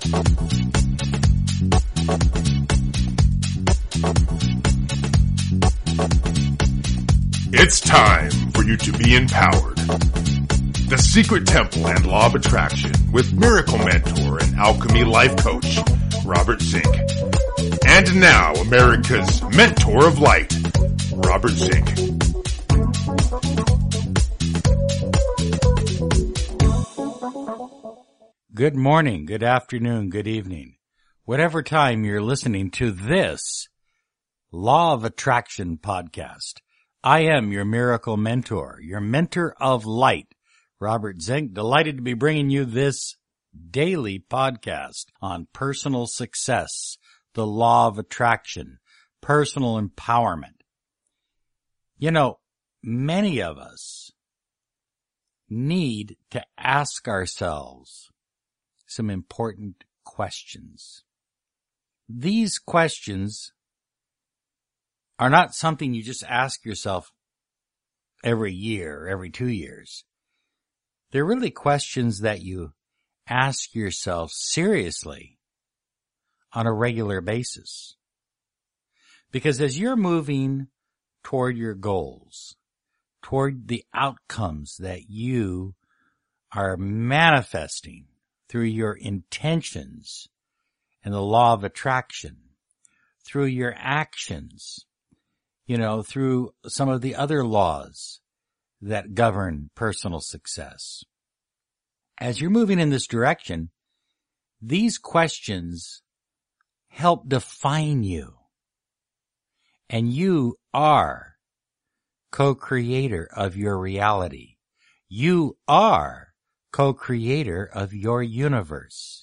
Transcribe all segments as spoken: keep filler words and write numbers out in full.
It's time for you to be empowered. The Secret Temple and Law of Attraction with Miracle Mentor and Alchemy Life Coach, Robert Zink. And now, America's Mentor of Light, Robert Zink. Good morning, good afternoon, good evening. Whatever time you're listening to this Law of Attraction podcast, I am your Miracle Mentor, your Mentor of Light, Robert Zink, delighted to be bringing you this daily podcast on personal success, the law of attraction, personal empowerment. You know, many of us need to ask ourselves some important questions. These questions are not something you just ask yourself every year, every two years. They're really questions that you ask yourself seriously on a regular basis. Because as you're moving toward your goals, toward the outcomes that you are manifesting through your intentions and the law of attraction, through your actions, you know, through some of the other laws that govern personal success. As you're moving in this direction, these questions help define you. And you are co-creator of your reality. You are co-creator of your universe.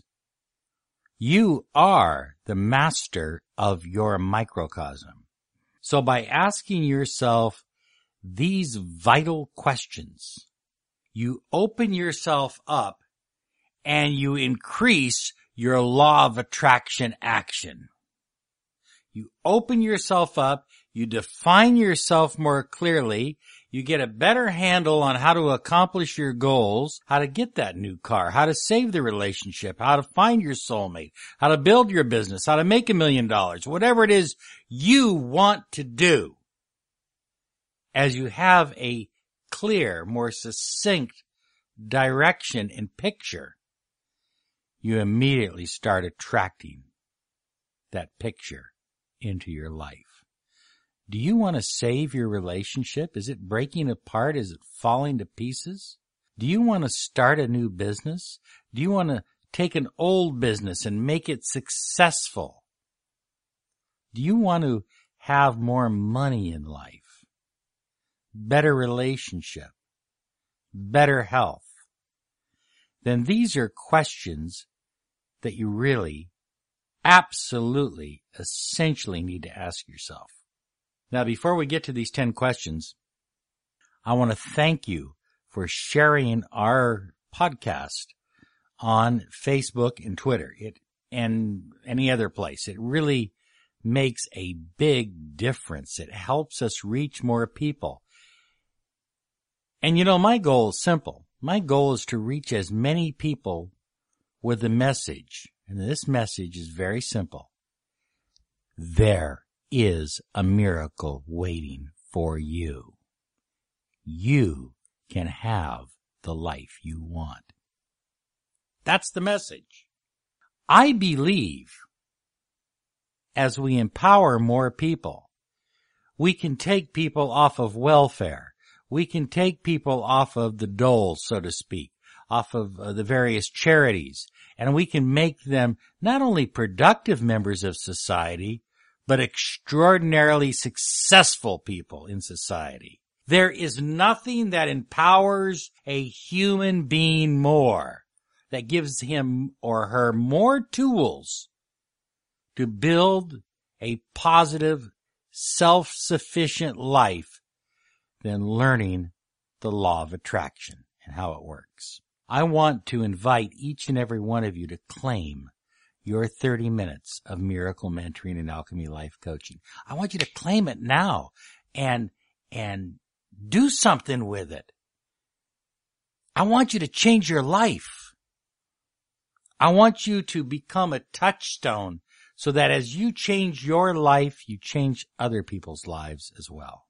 You are the master of your microcosm. So by asking yourself these vital questions, you open yourself up and you increase your law of attraction action. You open yourself up, you define yourself more clearly, you get a better handle on how to accomplish your goals, how to get that new car, how to save the relationship, how to find your soulmate, how to build your business, how to make a million dollars, whatever it is you want to do. As you have a clear, more succinct direction and picture, you immediately start attracting that picture into your life. Do you want to save your relationship? Is it breaking apart? Is it falling to pieces? Do you want to start a new business? Do you want to take an old business and make it successful? Do you want to have more money in life? Better relationship? Better health? Then these are questions that you really, absolutely, essentially need to ask yourself. Now, before we get to these ten questions, I want to thank you for sharing our podcast on Facebook and Twitter it, and any other place. It really makes a big difference. It helps us reach more people. And you know, my goal is simple. My goal is to reach as many people with the message. And this message is very simple. There is a miracle waiting for you. You can have the life you want. That's the message. I believe as we empower more people, we can take people off of welfare. We can take people off of the dole, so to speak, off of uh, the various charities, and we can make them not only productive members of society, but extraordinarily successful people in society. There is nothing that empowers a human being more, that gives him or her more tools to build a positive, self-sufficient life than learning the law of attraction and how it works. I want to invite each and every one of you to claim your thirty minutes of miracle mentoring and alchemy life coaching. I want you to claim it now and, and do something with it. I want you to change your life. I want you to become a touchstone so that as you change your life, you change other people's lives as well.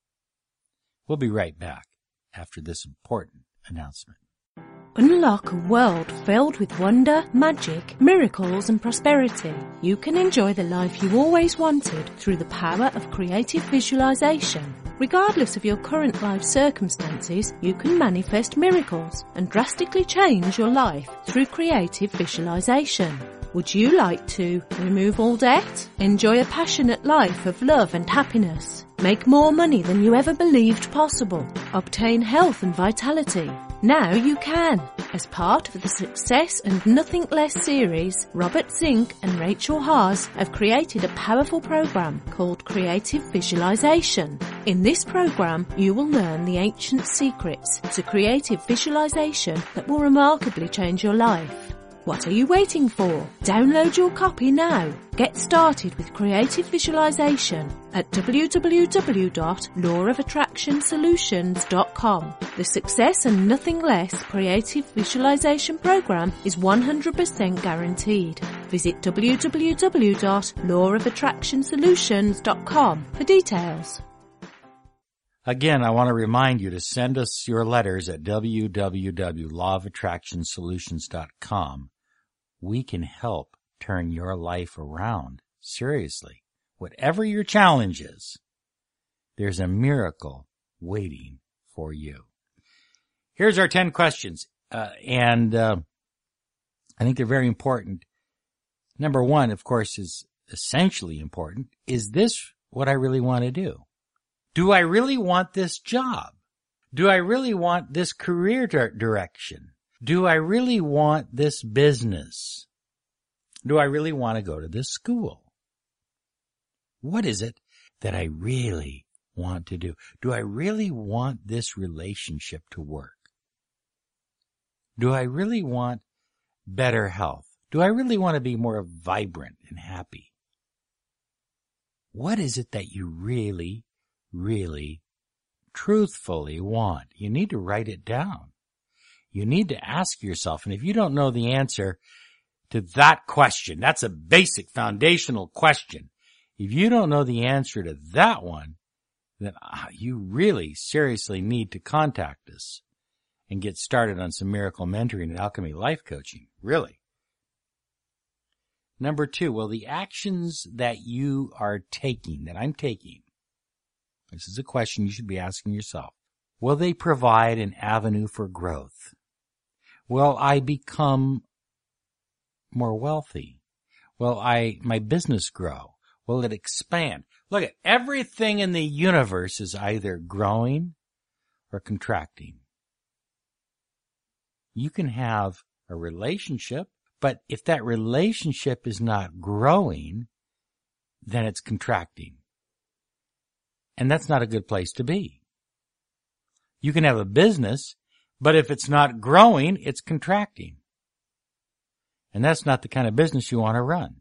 We'll be right back after this important announcement. Unlock a world filled with wonder, magic, miracles and prosperity. You can enjoy the life you always wanted through the power of creative visualization. Regardless of your current life circumstances, you can manifest miracles and drastically change your life through creative visualization. Would you like to remove all debt? Enjoy a passionate life of love and happiness? Make more money than you ever believed possible? Obtain health and vitality? Now you can. As part of the Success and Nothing Less series, Robert Zink and Rachel Haas have created a powerful program called Creative Visualization. In this program, you will learn the ancient secrets to creative visualization that will remarkably change your life. What are you waiting for? Download your copy now. Get started with creative visualization at w w w dot law of attraction solutions dot com. The Success and Nothing Less creative visualization program is one hundred percent guaranteed. Visit w w w dot law of attraction solutions dot com for details. Again, I want to remind you to send us your letters at w w w dot law of attraction solutions dot com. We can help turn your life around. Seriously. Whatever your challenge is, there's a miracle waiting for you. Here's our ten questions, uh, and uh, I think they're very important. Number one, of course, is essentially important. Is this what I really want to do? Do I really want this job? Do I really want this career di- direction? Do I really want this business? Do I really want to go to this school? What is it that I really want to do? Do I really want this relationship to work? Do I really want better health? Do I really want to be more vibrant and happy? What is it that you really, really, truthfully want? You need to write it down. You need to ask yourself, and if you don't know the answer to that question, that's a basic foundational question. If you don't know the answer to that one, then you really seriously need to contact us and get started on some miracle mentoring and alchemy life coaching. Really. Number two, well, the actions that you are taking, that I'm taking, this is a question you should be asking yourself. Will they provide an avenue for growth? Will I become more wealthy? Will I, my business grow? Will it expand? Look at everything in the universe is either growing or contracting. You can have a relationship, but if that relationship is not growing, then it's contracting. And that's not a good place to be. You can have a business, but if it's not growing, it's contracting. And that's not the kind of business you want to run.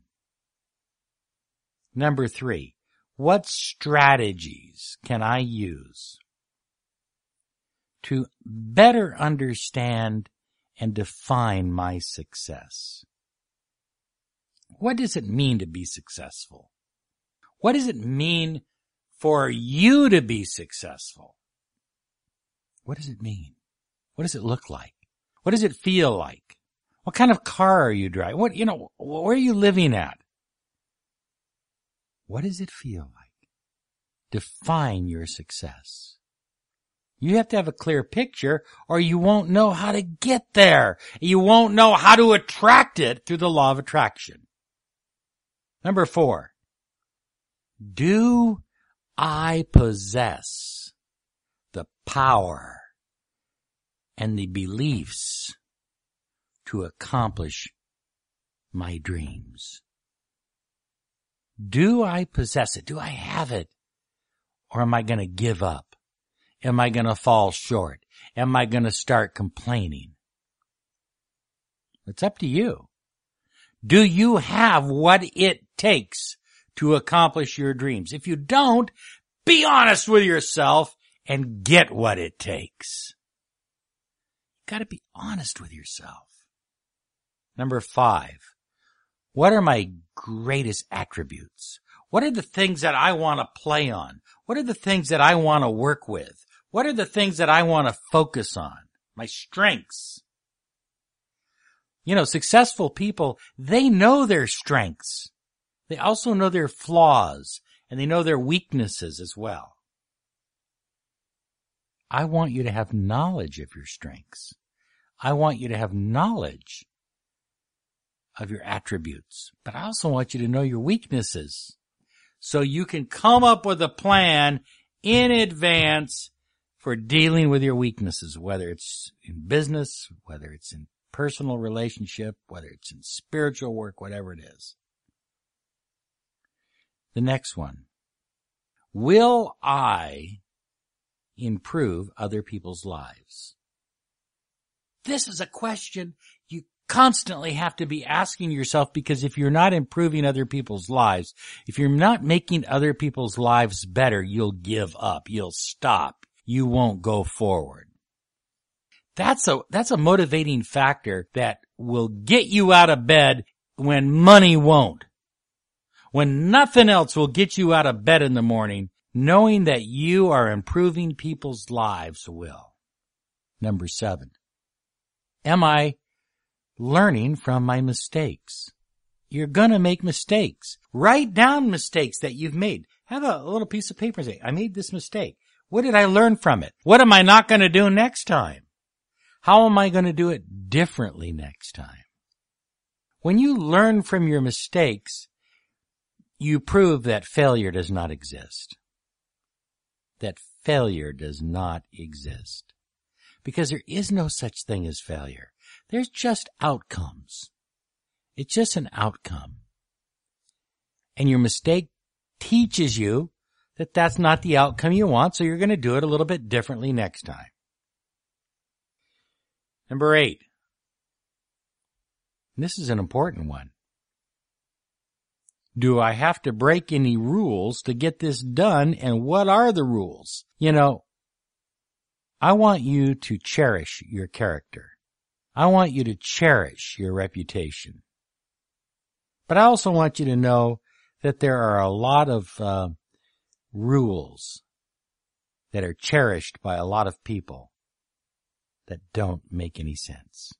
Number three, what strategies can I use to better understand and define my success? What does it mean to be successful? What does it mean for you to be successful? What does it mean? What does it look like? What does it feel like? What kind of car are you driving? What, you know, where are you living at? What does it feel like? Define your success. You have to have a clear picture or you won't know how to get there. You won't know how to attract it through the law of attraction. Number four, do I possess the power and the beliefs to accomplish my dreams? Do I possess it? Do I have it? Or am I going to give up? Am I going to fall short? Am I going to start complaining? It's up to you. Do you have what it takes to accomplish your dreams? If you don't, be honest with yourself and get what it takes. You got to be honest with yourself. Number five, what are my greatest attributes? What are the things that I want to play on? What are the things that I want to work with? What are the things that I want to focus on? My strengths. You know, successful people, they know their strengths. They also know their flaws, and they know their weaknesses as well. I want you to have knowledge of your strengths. I want you to have knowledge of your attributes, but I also want you to know your weaknesses so you can come up with a plan in advance for dealing with your weaknesses, whether it's in business, whether it's in personal relationship, whether it's in spiritual work, whatever it is. The next one. Will I improve other people's lives? This is a question you constantly have to be asking yourself, because if you're not improving other people's lives, if you're not making other people's lives better, you'll give up. You'll stop. You won't go forward. That's a, that's a motivating factor that will get you out of bed when money won't. When nothing else will get you out of bed in the morning, knowing that you are improving people's lives will. Number seven. Am I learning from my mistakes? You're gonna make mistakes. Write down mistakes that you've made. Have a little piece of paper and say, I made this mistake. What did I learn from it? What am I not gonna do next time? How am I gonna do it differently next time? When you learn from your mistakes, you prove that failure does not exist. That failure does not exist. Because there is no such thing as failure. There's just outcomes. It's just an outcome. And your mistake teaches you that that's not the outcome you want, so you're going to do it a little bit differently next time. Number eight. This is an important one. Do I have to break any rules to get this done, and what are the rules? You know, I want you to cherish your character. I want you to cherish your reputation. But I also want you to know that there are a lot of uh, rules that are cherished by a lot of people that don't make any sense.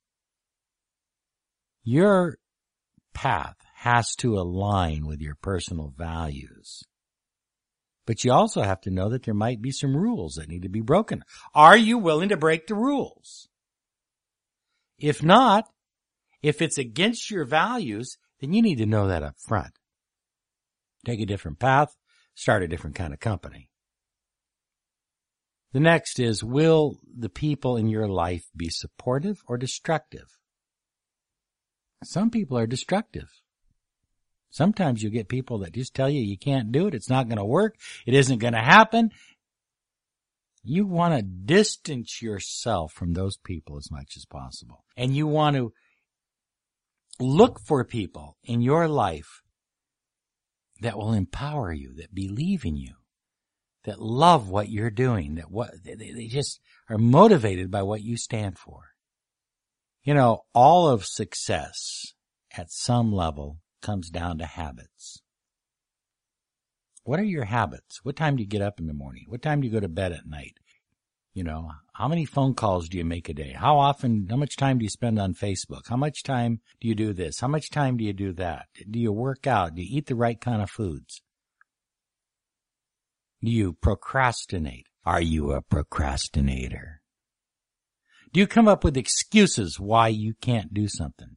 Your path has to align with your personal values. But you also have to know that there might be some rules that need to be broken. Are you willing to break the rules? If not, if it's against your values, then you need to know that up front. Take a different path, start a different kind of company. The next is, will the people in your life be supportive or destructive? Some people are destructive. Sometimes you get people that just tell you you can't do it, it's not going to work, it isn't going to happen. You want to distance yourself from those people as much as possible. And you want to look for people in your life that will empower you, that believe in you, that love what you're doing, that what they, they just are motivated by what you stand for. You know, all of success at some level comes down to habits. What are your habits? What time do you get up in the morning? What time do you go to bed at night? You know, how many phone calls do you make a day? How often, how much time do you spend on Facebook? How much time do you do this? How much time do you do that? Do you work out? Do you eat the right kind of foods? Do you procrastinate? Are you a procrastinator? Do you come up with excuses why you can't do something?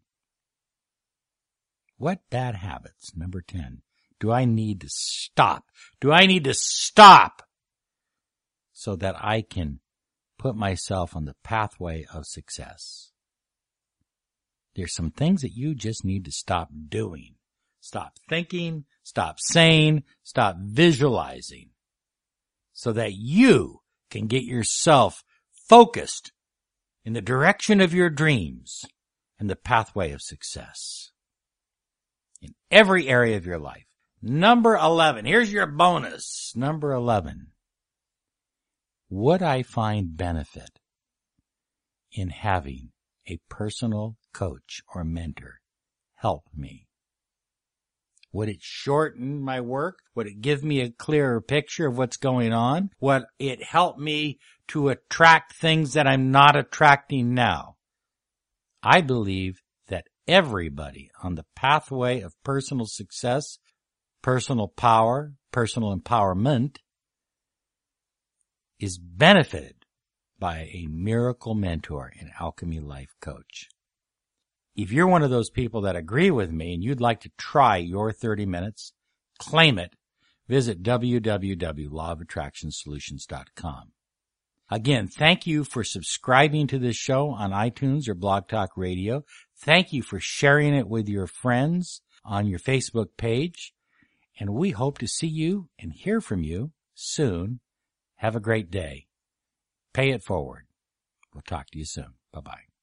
What bad habits, number ten, do I need to stop? Do I need to stop so that I can put myself on the pathway of success? There's some things that you just need to stop doing. Stop thinking, stop saying, stop visualizing, so that you can get yourself focused in the direction of your dreams and the pathway of success in every area of your life. Number eleven. Here's your bonus. Number eleven. Would I find benefit in having a personal coach or mentor help me? Would it shorten my work? Would it give me a clearer picture of what's going on? Would it help me to attract things that I'm not attracting now? I believe that everybody on the pathway of personal success, personal power, personal empowerment is benefited by a miracle mentor and alchemy life coach. If you're one of those people that agree with me and you'd like to try your thirty minutes, claim it, visit w w w dot law of attraction solutions dot com. Again, thank you for subscribing to this show on iTunes or Blog Talk Radio. Thank you for sharing it with your friends on your Facebook page. And we hope to see you and hear from you soon. Have a great day. Pay it forward. We'll talk to you soon. Bye-bye.